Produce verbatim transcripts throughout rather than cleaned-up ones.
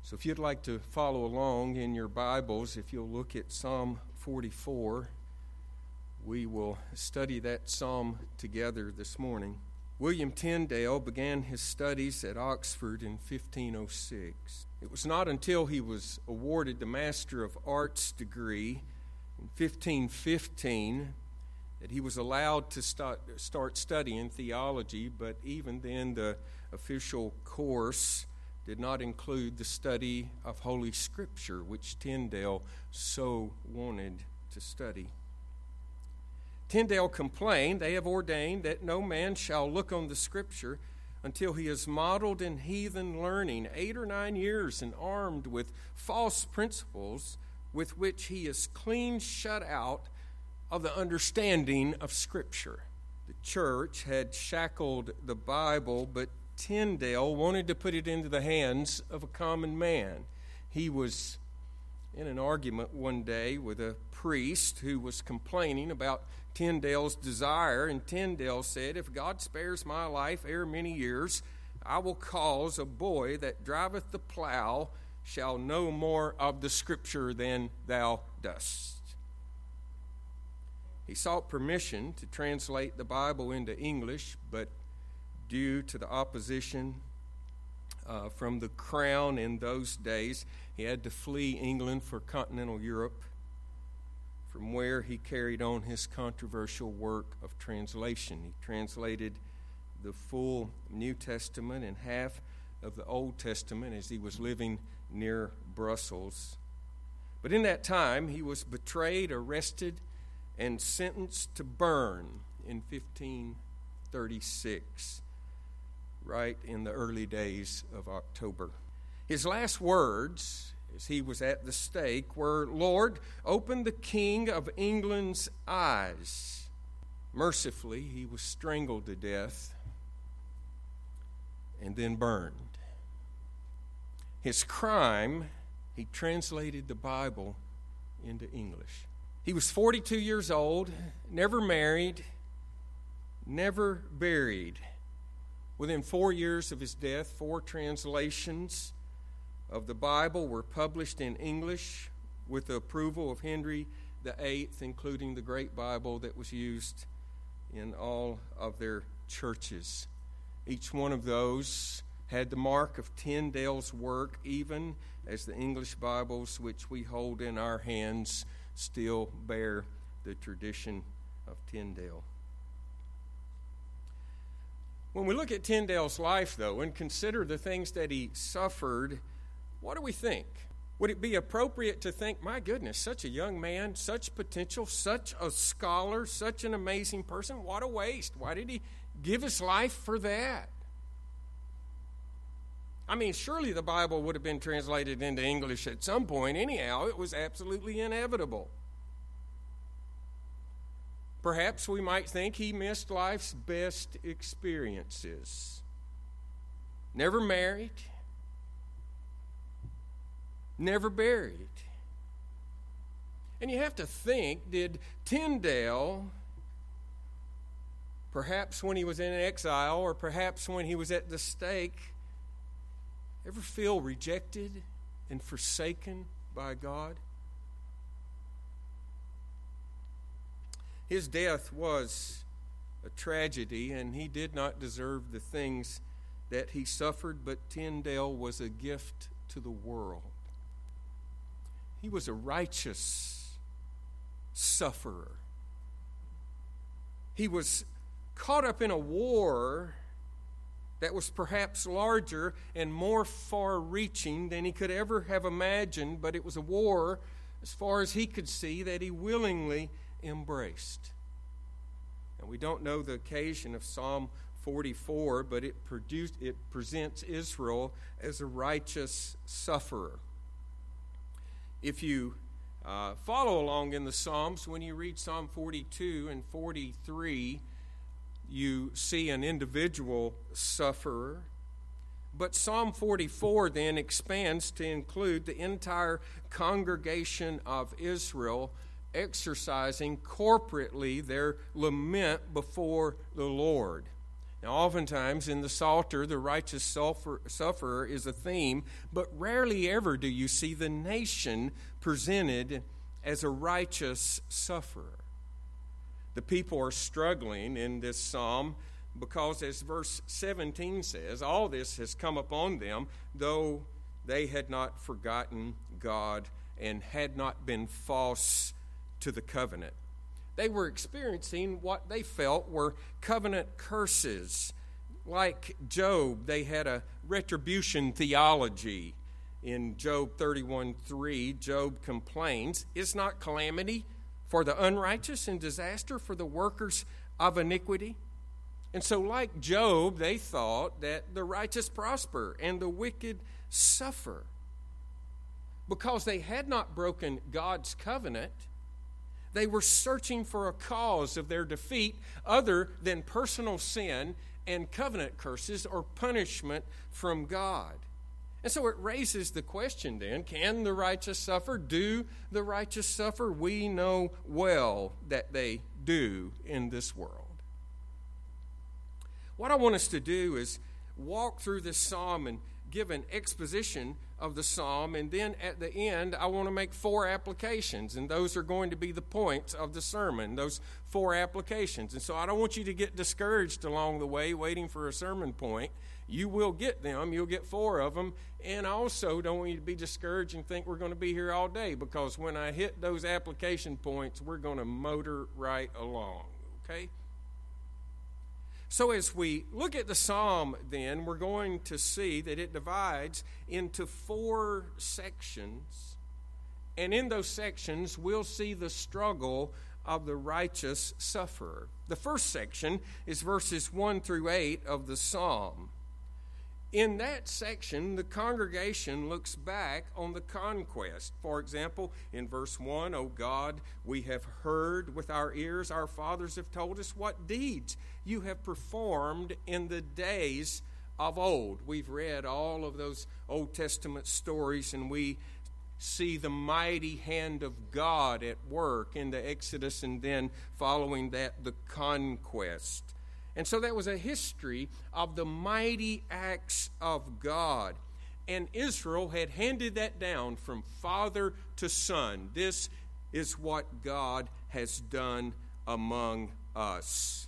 So if you'd like to follow along in your Bibles, if you'll look at Psalm forty-four, we will study that psalm together this morning. William Tyndale began his studies at Oxford in fifteen oh six. It was not until he was awarded the Master of Arts degree in fifteen fifteen that he was allowed to start, start studying theology, but even then the official course did not include the study of Holy Scripture, which Tyndale so wanted to study. Tyndale complained, "They have ordained that no man shall look on the Scripture until he is modeled in heathen learning, eight or nine years, and armed with false principles with which he is clean shut out of the understanding of Scripture." The church had shackled the Bible, but Tyndale wanted to put it into the hands of a common man. He was in an argument one day with a priest who was complaining about Tyndale's desire, and Tyndale said, "If God spares my life ere many years, I will cause a boy that driveth the plow shall know more of the Scripture than thou dost." He sought permission to translate the Bible into English, but due to the opposition uh, from the crown in those days, he had to flee England for continental Europe, from where he carried on his controversial work of translation. He translated the full New Testament and half of the Old Testament as he was living near Brussels. But in that time, he was betrayed, arrested, and sentenced to burn in fifteen thirty-six, right in the early days of October. His last words, as he was at the stake, were, "Lord, open the King of England's eyes." Mercifully, he was strangled to death and then burned. His crime, he translated the Bible into English. He was forty-two years old, never married, never buried. Within four years of his death, four translations of the Bible were published in English with the approval of Henry the Eighth, including the Great Bible that was used in all of their churches. Each one of those had the mark of Tyndale's work, even as the English Bibles which we hold in our hands still bear the tradition of Tyndale. When we look at Tyndale's life, though, and consider the things that he suffered, what do we think? Would it be appropriate to think, my goodness, such a young man, such potential, such a scholar, such an amazing person, what a waste. Why did he give his life for that? I mean, surely the Bible would have been translated into English at some point anyhow. It was absolutely inevitable. Perhaps we might think he missed life's best experiences. Never married, never buried. And you have to think, did Tyndale, perhaps when he was in exile or perhaps when he was at the stake, ever feel rejected and forsaken by God? His death was a tragedy, and he did not deserve the things that he suffered, but Tyndale was a gift to the world. He was a righteous sufferer. He was caught up in a war that was perhaps larger and more far-reaching than he could ever have imagined, but it was a war, as far as he could see, that he willingly embraced. And we don't know the occasion of Psalm forty-four, but it produced it presents Israel as a righteous sufferer. If you uh, follow along in the Psalms, when you read Psalm forty-two and forty-three, you see an individual sufferer. But Psalm forty-four then expands to include the entire congregation of Israel exercising corporately their lament before the Lord. Now, oftentimes in the Psalter, the righteous suffer, sufferer is a theme, but rarely ever do you see the nation presented as a righteous sufferer. The people are struggling in this psalm because, as verse seventeen says, all this has come upon them, though they had not forgotten God and had not been false to the covenant. They were experiencing what they felt were covenant curses. Like Job, they had a retribution theology. In Job thirty-one three, Job complains, "Is not calamity for the unrighteous and disaster for the workers of iniquity?" And so, like Job, they thought that the righteous prosper and the wicked suffer. Because they had not broken God's covenant, they were searching for a cause of their defeat other than personal sin and covenant curses or punishment from God. And so it raises the question then, can the righteous suffer? Do the righteous suffer? We know well that they do in this world. What I want us to do is walk through this psalm and give an exposition of the psalm, and then at the end I want to make four applications, and those are going to be the points of the sermon, those four applications. And so I don't want you to get discouraged along the way waiting for a sermon point. You will get them. You'll get four of them. And I also don't want you to be discouraged and think we're going to be here all day, because when I hit those application points, we're going to motor right along, okay? So as we look at the psalm, then, we're going to see that it divides into four sections. And in those sections, we'll see the struggle of the righteous sufferer. The first section is verses one through eight of the psalm. In that section, the congregation looks back on the conquest. For example, in verse one, "O God, we have heard with our ears, our fathers have told us what deeds you have performed in the days of old." We've read all of those Old Testament stories, and we see the mighty hand of God at work in the Exodus, and then following that, the conquest. And so that was a history of the mighty acts of God. And Israel had handed that down from father to son. This is what God has done among us.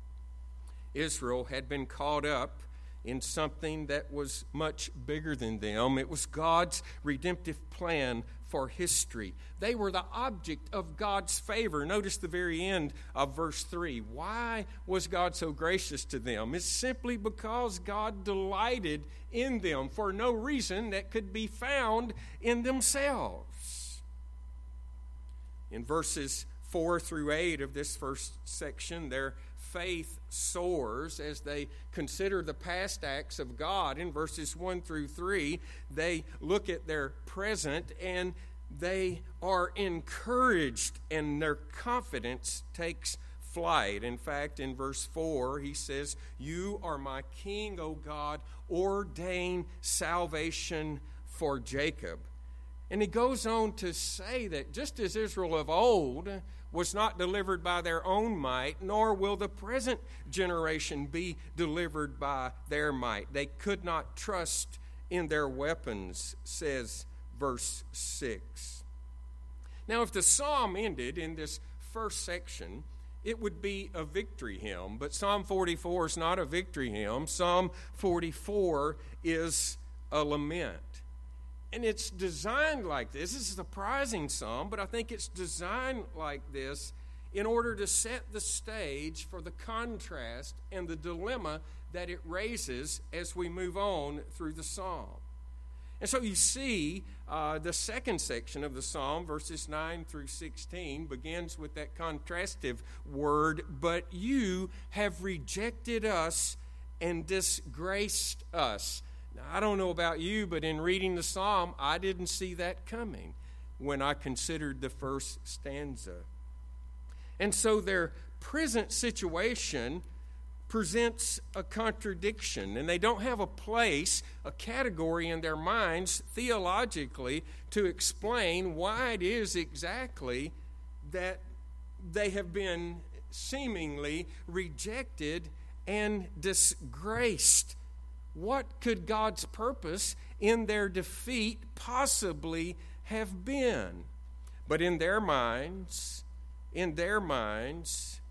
Israel had been caught up in something that was much bigger than them. It was God's redemptive plan for history. They were the object of God's favor. Notice the very end of verse three. Why was God so gracious to them? It's simply because God delighted in them for no reason that could be found in themselves. In verses four through eight of this first section, their faith soars as they consider the past acts of God. In verses one through three, they look at their present and they are encouraged, and their confidence takes flight. In fact, in verse four, he says, "You are my king, O God, ordain salvation for Jacob." And he goes on to say that just as Israel of old was not delivered by their own might, nor will the present generation be delivered by their might. They could not trust in their weapons, says verse six. Now, if the psalm ended in this first section, it would be a victory hymn. But Psalm forty-four is not a victory hymn. Psalm forty-four is a lament. And it's designed like this. This is a surprising psalm, but I think it's designed like this in order to set the stage for the contrast and the dilemma that it raises as we move on through the psalm. And so you see uh, the second section of the psalm, verses nine through sixteen, begins with that contrastive word, "But you have rejected us and disgraced us." Now, I don't know about you, but in reading the psalm, I didn't see that coming when I considered the first stanza. And so their present situation presents a contradiction, and they don't have a place, a category in their minds theologically to explain why it is exactly that they have been seemingly rejected and disgraced. What could God's purpose in their defeat possibly have been? But in their minds, in their minds,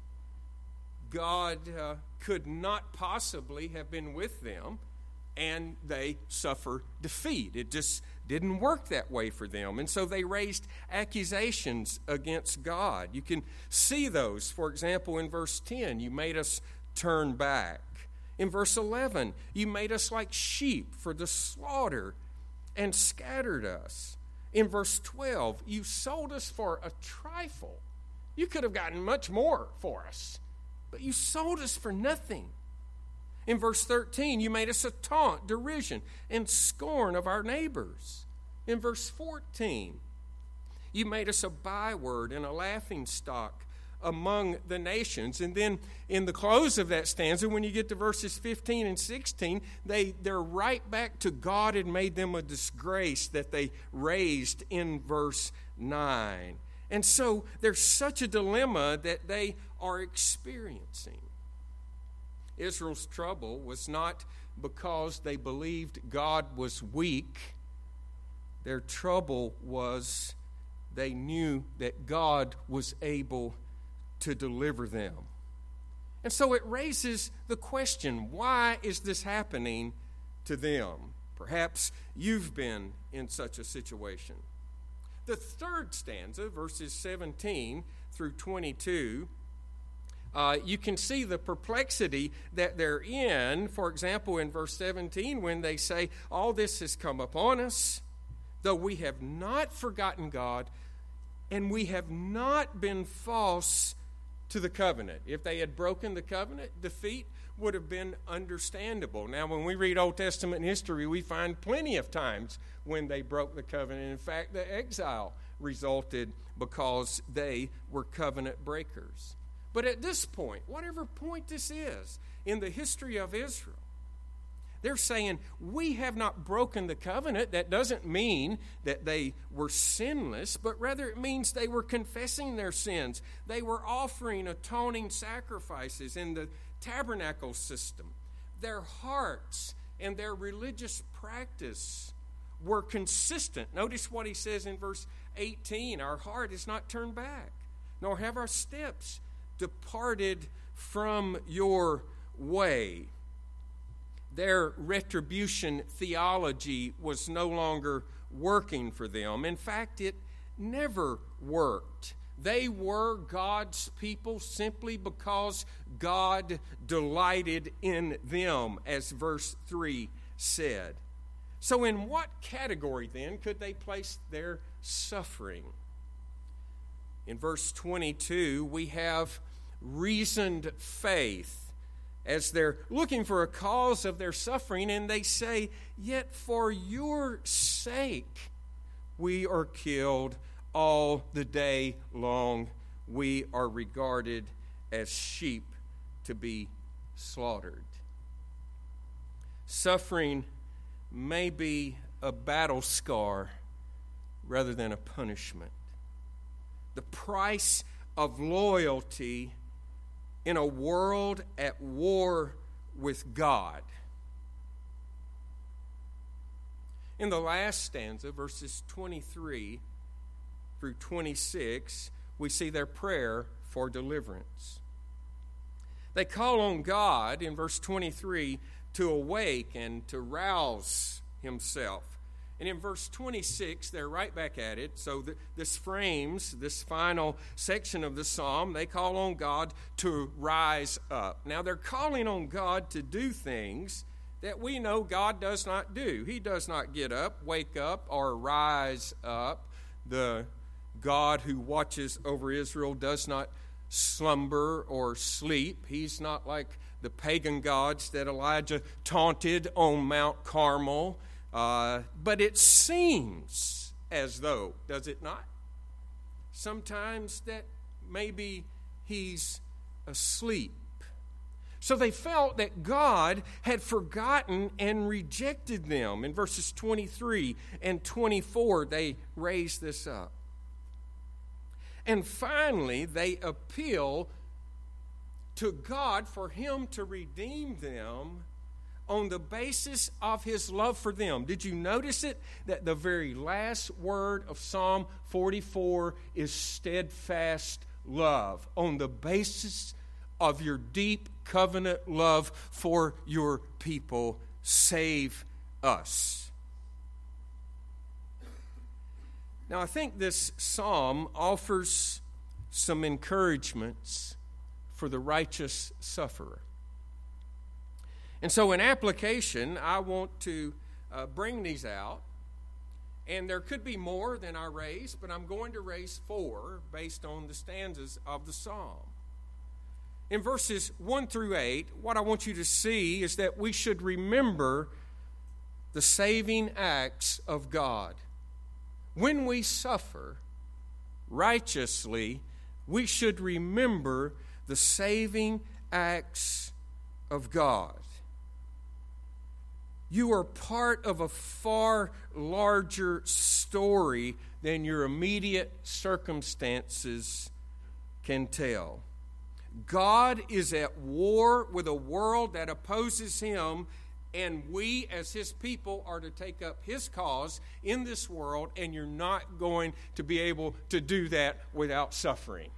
God uh, could not possibly have been with them, and they suffer defeat. It just didn't work that way for them. And so they raised accusations against God. You can see those, for example, in verse ten, you made us turn back. In verse eleven, you made us like sheep for the slaughter and scattered us. In verse twelve, you sold us for a trifle. You could have gotten much more for us, but you sold us for nothing. In verse thirteen, you made us a taunt, derision, and scorn of our neighbors. In verse fourteen, you made us a byword and a laughingstock among the nations. And then in the close of that stanza, when you get to verses fifteen and sixteen, they, they're right back to God had made them a disgrace that they raised in verse nine. And so there's such a dilemma that they are experiencing. Israel's trouble was not because they believed God was weak. Their trouble was they knew that God was able to deliver them. And so it raises the question, why is this happening to them? Perhaps you've been in such a situation. The third stanza, verses seventeen through twenty-two, Uh, you can see the perplexity that they're in. For example, in verse seventeen, when they say, all this has come upon us, though we have not forgotten God, and we have not been false to the covenant. If they had broken the covenant, defeat would have been understandable. Now, when we read Old Testament history, we find plenty of times when they broke the covenant. In fact, the exile resulted because they were covenant breakers. But at this point, whatever point this is in the history of Israel, they're saying, we have not broken the covenant. That doesn't mean that they were sinless, but rather it means they were confessing their sins. They were offering atoning sacrifices in the tabernacle system. Their hearts and their religious practice were consistent. Notice what he says in verse eighteen, our heart is not turned back, nor have our steps departed from your way. Their retribution theology was no longer working for them. In fact, it never worked. They were God's people simply because God delighted in them, as verse three said. So in what category then could they place their suffering? In verse twenty-two, we have reasoned faith as they're looking for a cause of their suffering, and they say, yet for your sake we are killed all the day long. We are regarded as sheep to be slaughtered. Suffering may be a battle scar rather than a punishment. The price of loyalty in a world at war with God. In the last stanza, verses twenty-three through twenty-six, we see their prayer for deliverance. They call on God in verse twenty-three to awake and to rouse himself. And in verse twenty-six, they're right back at it. So th- this frames this final section of the psalm. They call on God to rise up. Now, they're calling on God to do things that we know God does not do. He does not get up, wake up, or rise up. The God who watches over Israel does not slumber or sleep. He's not like the pagan gods that Elijah taunted on Mount Carmel. Uh, but it seems as though, does it not? Sometimes that maybe he's asleep. So they felt that God had forgotten and rejected them. In verses twenty-three and twenty-four, they raise this up. And finally, they appeal to God for Him to redeem them on the basis of His love for them. Did you notice it? That the very last word of Psalm forty-four is steadfast love, on the basis of your deep covenant love for your people. Save us. Now, I think this psalm offers some encouragements for the righteous sufferer. And so in application, I want to uh, bring these out. And there could be more than I raised, but I'm going to raise four based on the stanzas of the psalm. In verses one through eight, what I want you to see is that we should remember the saving acts of God. When we suffer righteously, we should remember the saving acts of God. You are part of a far larger story than your immediate circumstances can tell. God is at war with a world that opposes Him, and we as His people are to take up His cause in this world, and you're not going to be able to do that without suffering.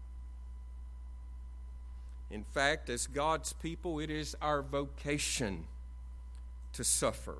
In fact, as God's people, it is our vocation to suffer.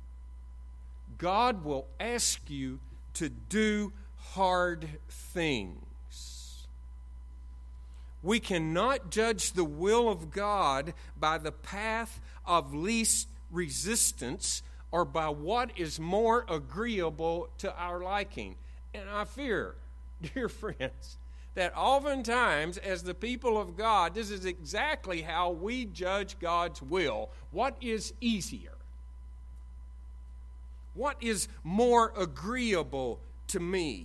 God will ask you to do hard things. We cannot judge the will of God by the path of least resistance or by what is more agreeable to our liking. And I fear, dear friends, that oftentimes as the people of God, this is exactly how we judge God's will. What is easier? What is more agreeable to me?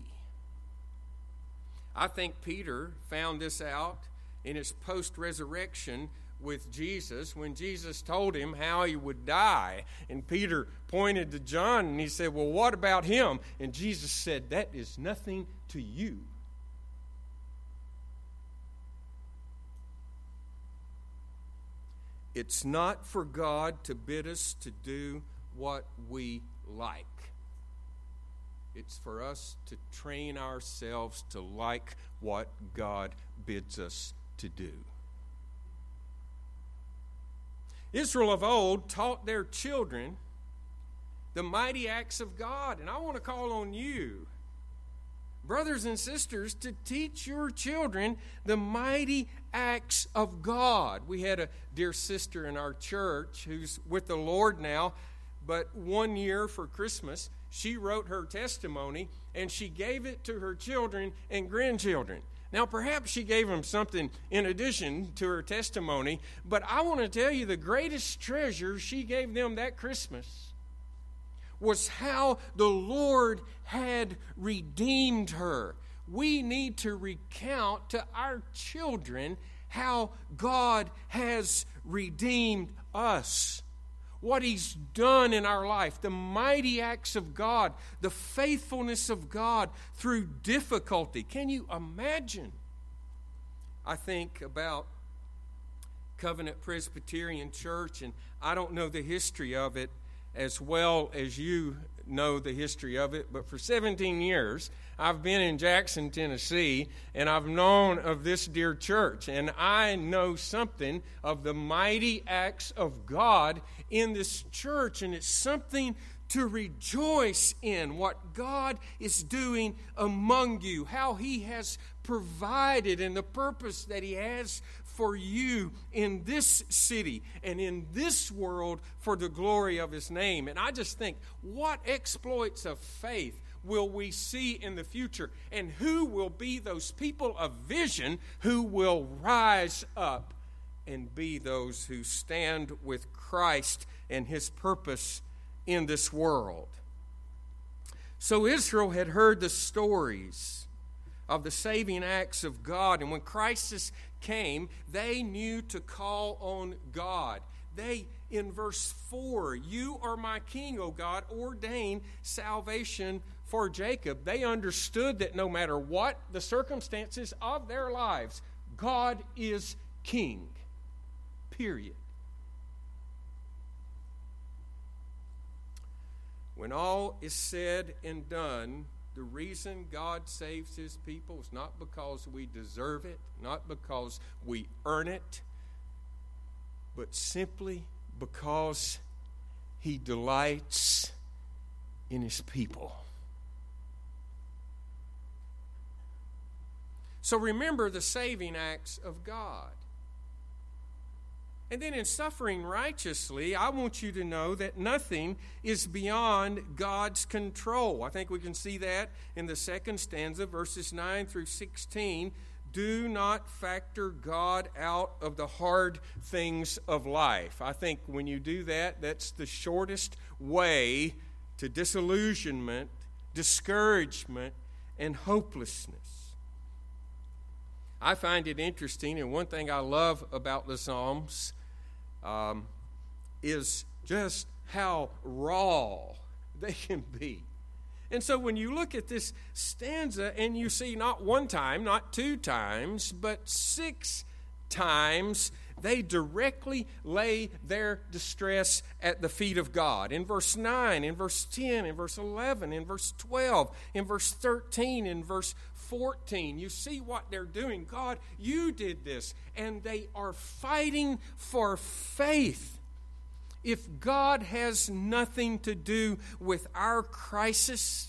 I think Peter found this out in his post-resurrection with Jesus when Jesus told him how he would die. And Peter pointed to John and he said, well, what about him? And Jesus said, that is nothing to you. It's not for God to bid us to do what we like. It's for us to train ourselves to like what God bids us to do. Israel of old taught their children the mighty acts of God, and I want to call on you, brothers and sisters, to teach your children the mighty acts of God. We had a dear sister in our church who's with the Lord now, but one year for Christmas, she wrote her testimony and she gave it to her children and grandchildren. Now, perhaps she gave them something in addition to her testimony, but I want to tell you the greatest treasure she gave them that Christmas was how the Lord had redeemed her. We need to recount to our children how God has redeemed us, what He's done in our life, the mighty acts of God, the faithfulness of God through difficulty. Can you imagine? I think about Covenant Presbyterian Church, and I don't know the history of it as well as you know the history of it, but for seventeen years, I've been in Jackson, Tennessee, and I've known of this dear church, and I know something of the mighty acts of God in this church, and it's something to rejoice in what God is doing among you, how He has provided and the purpose that He has for you in this city and in this world for the glory of His name. And I just think, what exploits of faith will we see in the future? And who will be those people of vision who will rise up and be those who stand with Christ and His purpose in this world? So Israel had heard the stories of the saving acts of God, and when crisis came, they knew to call on God. They, in verse four, you are my king, O God, ordain salvation for Jacob. They understood that no matter what the circumstances of their lives, God is king. Period. When all is said and done, the reason God saves his people is not because we deserve it, not because we earn it, but simply because he delights in his people. So remember the saving acts of God. And then in suffering righteously, I want you to know that nothing is beyond God's control. I think we can see that in the second stanza, verses nine through sixteen. Do not factor God out of the hard things of life. I think when you do that, that's the shortest way to disillusionment, discouragement, and hopelessness. I find it interesting, and one thing I love about the Psalms um, is just how raw they can be. And so when you look at this stanza and you see not one time, not two times, but six times, they directly lay their distress at the feet of God. In verse nine, in verse ten, in verse eleven, in verse twelve, in verse thirteen, in verse fourteen, you see what they're doing. God, you did this. And they are fighting for faith. If God has nothing to do with our crisis,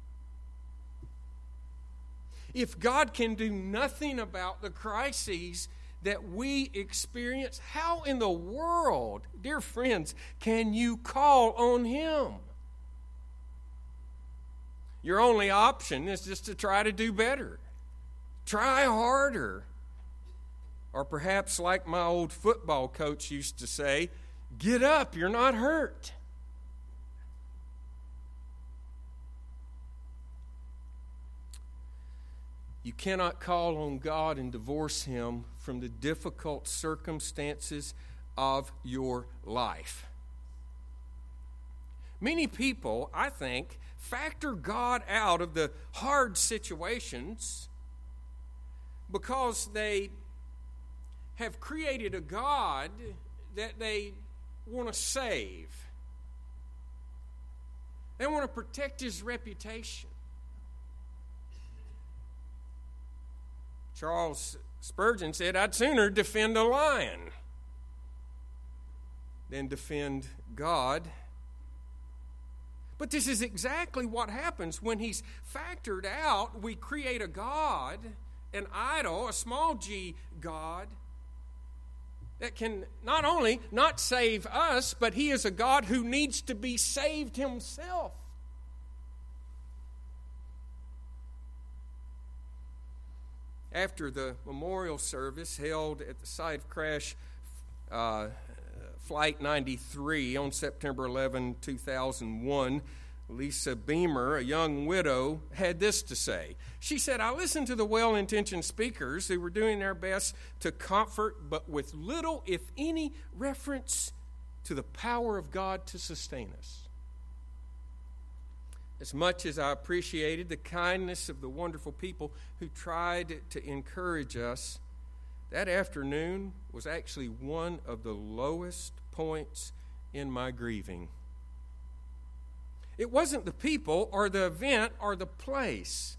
if God can do nothing about the crises that we experience, how in the world, dear friends, can you call on him? Your only option is just to try to do better. Try harder. Or perhaps like my old football coach used to say, get up, you're not hurt. You cannot call on God and divorce him from the difficult circumstances of your life. Many people, I think, factor God out of the hard situations because they have created a God that they want to save. They want to protect his reputation. Charles Spurgeon said, I'd sooner defend a lion than defend God. But this is exactly what happens when he's factored out. We create a God, an idol, a small g God, that can not only not save us, but he is a God who needs to be saved himself. After the memorial service held at the site of crash uh, Flight ninety-three on September eleventh, two thousand one, Lisa Beamer, a young widow, had this to say. She said, I listened to the well-intentioned speakers who were doing their best to comfort, but with little, if any, reference to the power of God to sustain us. As much as I appreciated the kindness of the wonderful people who tried to encourage us, that afternoon was actually one of the lowest points in my grieving. It wasn't the people or the event or the place.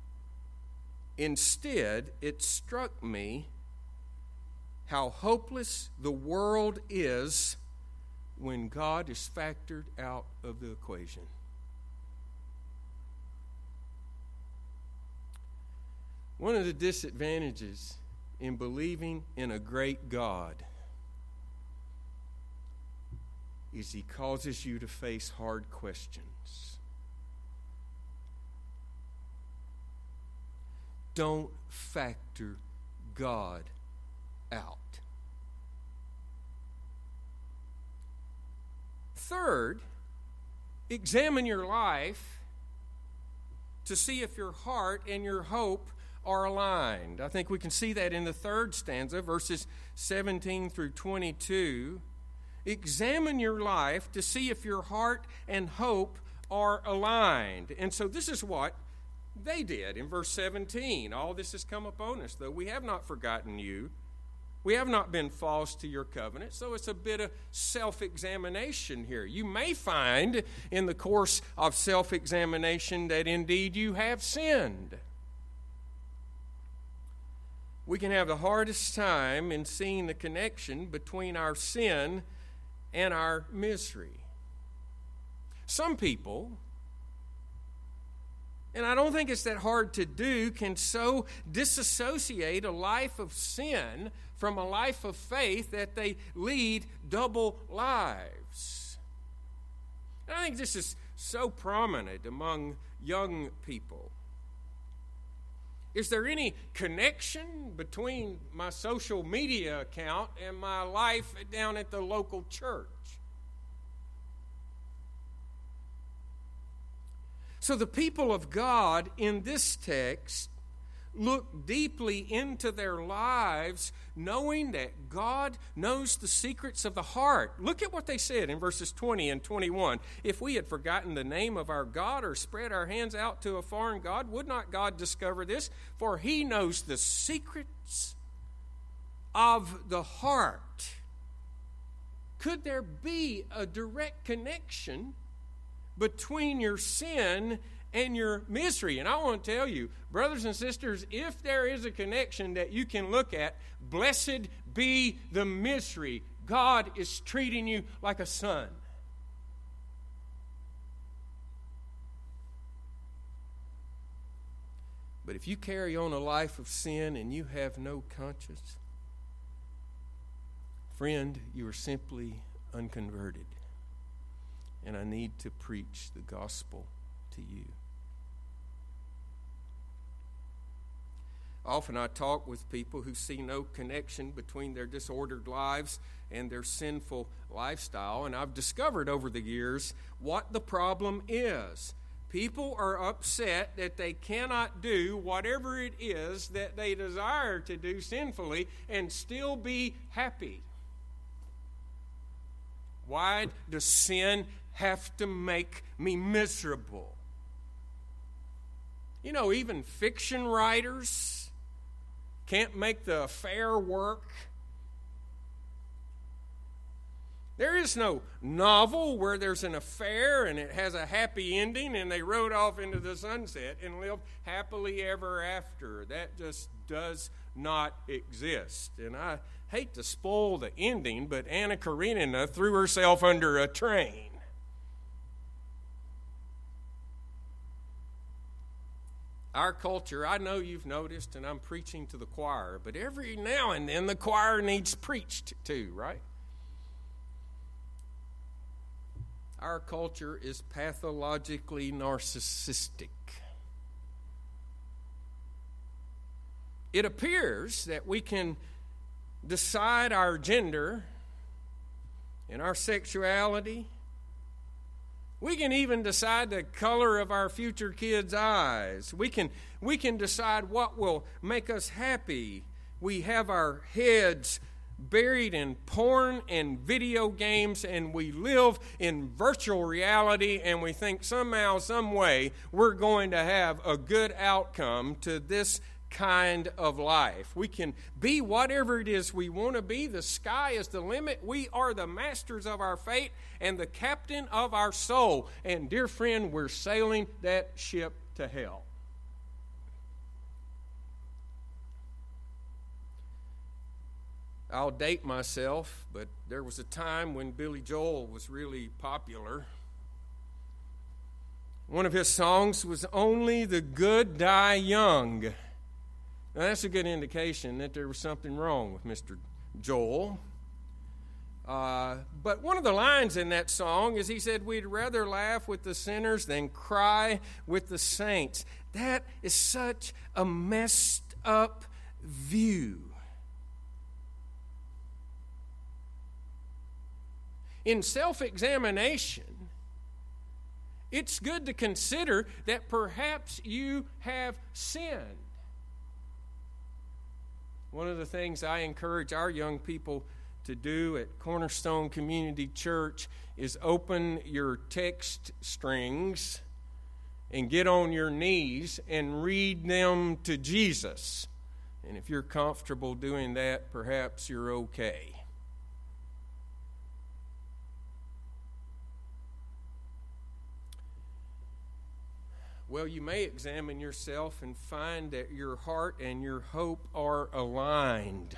Instead, it struck me how hopeless the world is when God is factored out of the equation. One of the disadvantages in believing in a great God is he causes you to face hard questions. Don't factor God out. Third, examine your life to see if your heart and your hope are aligned. I think we can see that in the third stanza, verses seventeen through twenty-two. Examine your life to see if your heart and hope are aligned. And so this is what they did in verse seventeen. All this has come upon us, though we have not forgotten you. We have not been false to your covenant, so it's a bit of self-examination here. You may find in the course of self-examination that indeed you have sinned. We can have the hardest time in seeing the connection between our sin and our misery. Some people, and I don't think it's that hard to do, can so disassociate a life of sin from a life of faith that they lead double lives. And I think this is so prominent among young people. Is there any connection between my social media account and my life down at the local church? So the people of God in this text look deeply into their lives, knowing that God knows the secrets of the heart. Look at what they said in verses twenty and twenty-one. If we had forgotten the name of our God or spread our hands out to a foreign God, would not God discover this? For he knows the secrets of the heart. Could there be a direct connection between your sin and your misery? And I want to tell you, brothers and sisters, if there is a connection that you can look at, blessed be the misery. God is treating you like a son. But if you carry on a life of sin and you have no conscience, friend, you are simply unconverted. And I need to preach the gospel to you. Often I talk with people who see no connection between their disordered lives and their sinful lifestyle, and I've discovered over the years what the problem is. People are upset that they cannot do whatever it is that they desire to do sinfully and still be happy. Why does sin have to make me miserable? You know, even fiction writers can't make the affair work. There is no novel where there's an affair and it has a happy ending and they rode off into the sunset and lived happily ever after. That just does not exist. And I hate to spoil the ending, but Anna Karenina threw herself under a train. Our culture, I know you've noticed, and I'm preaching to the choir, but every now and then the choir needs preached to, right? Our culture is pathologically narcissistic. It appears that we can decide our gender and our sexuality. We can even decide the color of our future kids' eyes. We can, we can decide what will make us happy. We have our heads buried in porn and video games, and we live in virtual reality, and we think somehow, some way, we're going to have a good outcome to this kind of life. We can be whatever it is we want to be. The sky is the limit. We are the masters of our fate and the captain of our soul. And dear friend, we're sailing that ship to hell. I'll date myself, but there was a time when Billy Joel was really popular. One of his songs was "Only the Good Die Young." Now, that's a good indication that there was something wrong with Mister Joel. Uh, but one of the lines in that song is he said, "We'd rather laugh with the sinners than cry with the saints." That is such a messed up view. In self-examination, it's good to consider that perhaps you have sinned. One of the things I encourage our young people to do at Cornerstone Community Church is open your text strings and get on your knees and read them to Jesus. And if you're comfortable doing that, perhaps you're okay. Well, you may examine yourself and find that your heart and your hope are aligned.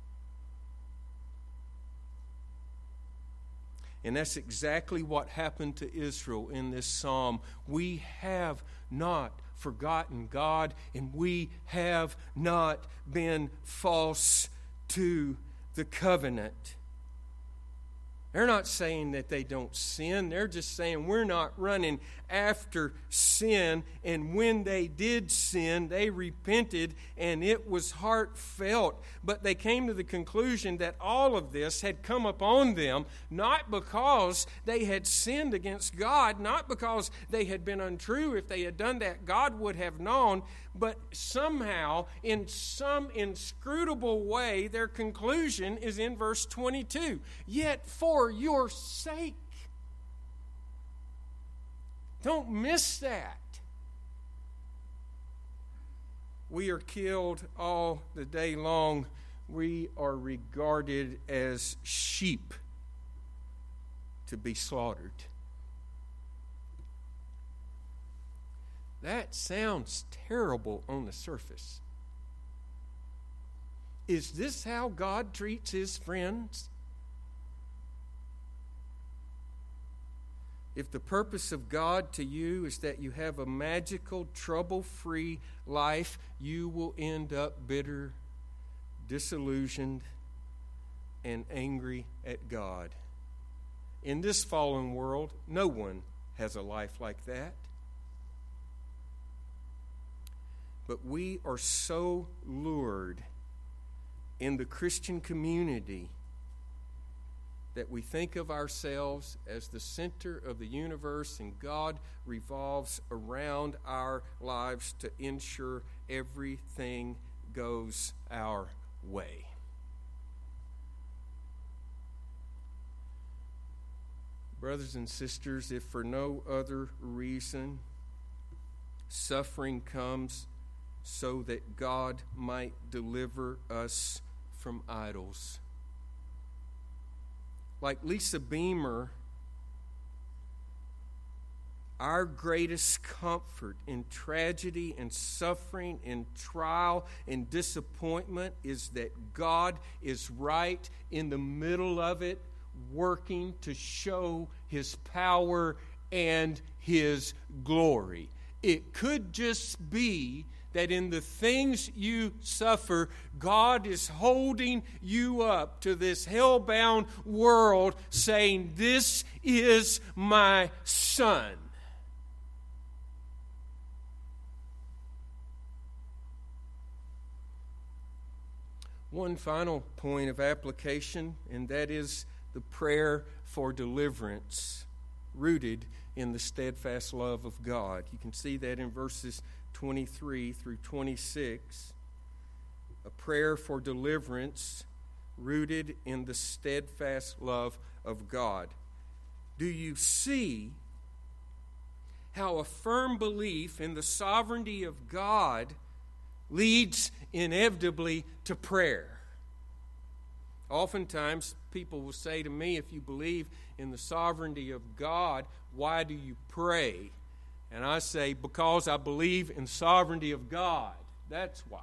And that's exactly what happened to Israel in this psalm. We have not forgotten God, and we have not been false to the covenant. They're not saying that they don't sin. They're just saying we're not running after sin. And when they did sin, they repented, and it was heartfelt. But they came to the conclusion that all of this had come upon them not because they had sinned against God, not because they had been untrue. If they had done that, God would have known. But somehow, in some inscrutable way, their conclusion is in verse twenty-two. Yet for your sake. Don't miss that. We are killed all the day long. We are regarded as sheep to be slaughtered. That sounds terrible on the surface. Is this how God treats his friends? If the purpose of God to you is that you have a magical, trouble-free life, you will end up bitter, disillusioned, and angry at God. In this fallen world, no one has a life like that. But we are so lured in the Christian community that we think of ourselves as the center of the universe, and God revolves around our lives to ensure everything goes our way. Brothers and sisters, if for no other reason, suffering comes so that God might deliver us from idols. Like Lisa Beamer, our greatest comfort in tragedy and suffering, in trial and disappointment, is that God is right in the middle of it, working to show his power and his glory. It could just be that in the things you suffer, God is holding you up to this hell-bound world, saying, "This is my son." One final point of application, and that is the prayer for deliverance, rooted in the steadfast love of God. You can see that in verses twenty-three through twenty-six. A prayer for deliverance rooted in the steadfast love of God. Do you see how a firm belief in the sovereignty of God leads inevitably to prayer? Oftentimes, people will say to me, if you believe in the sovereignty of God, why do you pray? And I say, because I believe in the sovereignty of God. That's why.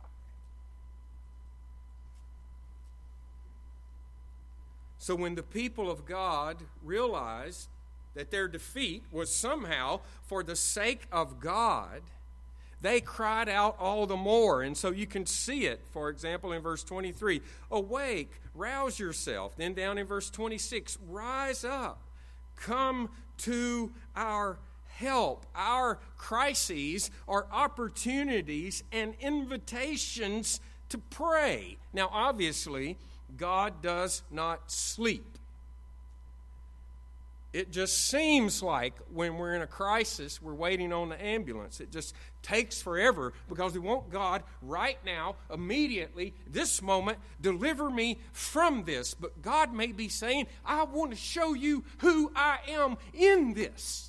So when the people of God realized that their defeat was somehow for the sake of God, they cried out all the more. And so you can see it, for example, in verse twenty-three. Awake, rouse yourself. Then down in verse twenty-six, rise up, come to our help. Our crises are opportunities and invitations to pray. Now, obviously, God does not sleep. It just seems like when we're in a crisis, we're waiting on the ambulance. It just takes forever because we want God right now, immediately, this moment, deliver me from this. But God may be saying, I want to show you who I am in this.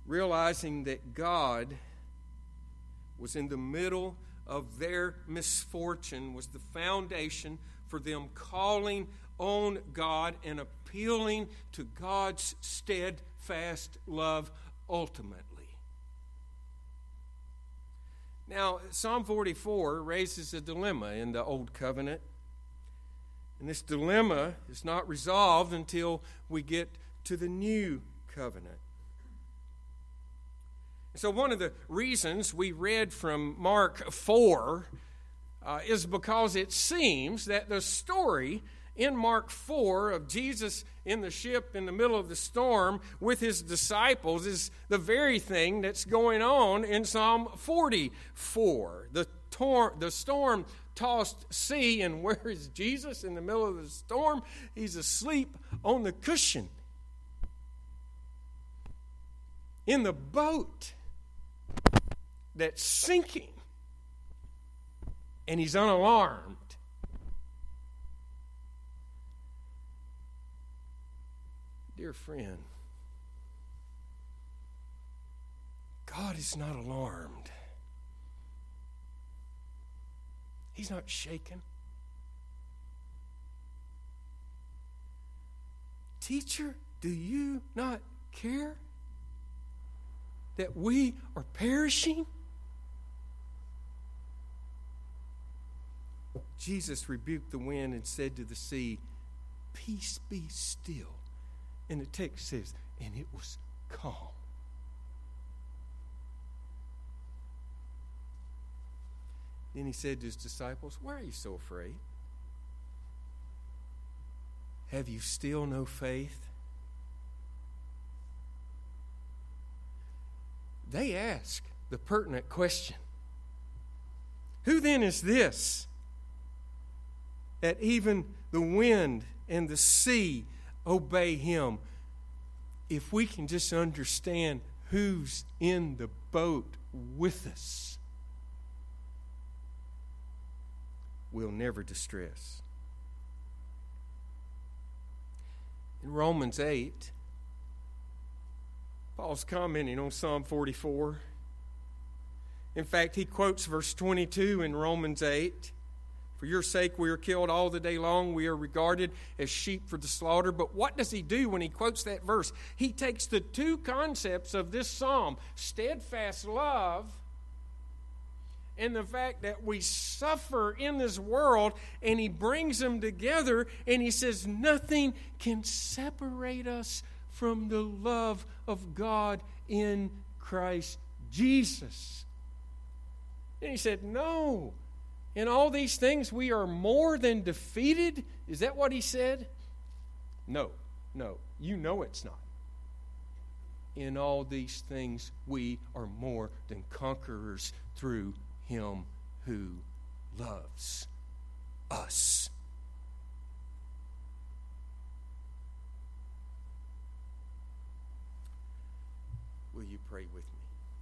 realizing that God was in the middle of their misfortune, was the foundation for them calling on God and appealing to God's steadfast love ultimately. Now, Psalm forty-four raises a dilemma in the Old Covenant. And this dilemma is not resolved until we get to the New Covenant. So one of the reasons we read from Mark four uh, is because it seems that the story in Mark four of Jesus in the ship in the middle of the storm with his disciples is the very thing that's going on in Psalm forty-four. The, tor- the storm-tossed sea, and where is Jesus in the middle of the storm? He's asleep on the cushion in the boat that's sinking, and he's unalarmed. Dear friend, God is not alarmed. He's not shaken. Teacher, do you not care that we are perishing? Jesus rebuked the wind and said to the sea, "Peace, be still." And the text says, and it was calm. Then he said to his disciples, "Why are you so afraid? Have you still no faith?" They ask the pertinent question, "Who then is this that even the wind and the sea obey him?" If we can just understand who's in the boat with us, we'll never distress. In Romans eight, Paul's commenting on Psalm forty-four. In fact, he quotes verse twenty-two in Romans eight. "For your sake we are killed all the day long. We are regarded as sheep for the slaughter." But what does he do when he quotes that verse? He takes the two concepts of this psalm, steadfast love and the fact that we suffer in this world, and he brings them together, and he says nothing can separate us from the love of God in Christ Jesus. And he said, no. In all these things, we are more than defeated. Is that what he said? No, no. You know it's not. In all these things, we are more than conquerors through him who loves us. Will you pray with me?